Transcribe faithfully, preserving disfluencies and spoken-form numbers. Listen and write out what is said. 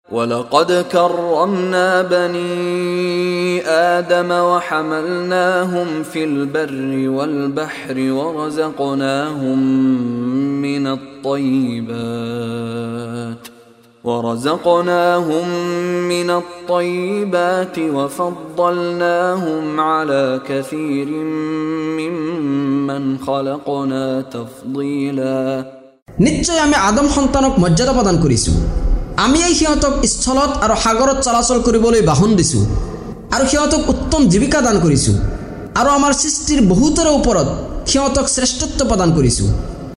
ولقد كرمنا بني آدم وحملناهم في البر والبحر ورزقناهم من الطيبات ورزقناهم من الطيبات وفضلناهم على كثير ممن خلقنا تفضيلا নিশ্চয় আমি আদম সন্তানক মৰ্যাদা প্ৰদান কৰিছো। আমি এই সিহঁতক স্থলত আৰু সাগৰত চলাচল কৰিবলৈ বাহন দিছো আৰু সিহঁতক উত্তম জীৱিকা দান কৰিছো আৰু আমাৰ সৃষ্টিৰ বহুতৰ ওপৰত সিহঁতক শ্ৰেষ্ঠত্ব প্ৰদান কৰিছো।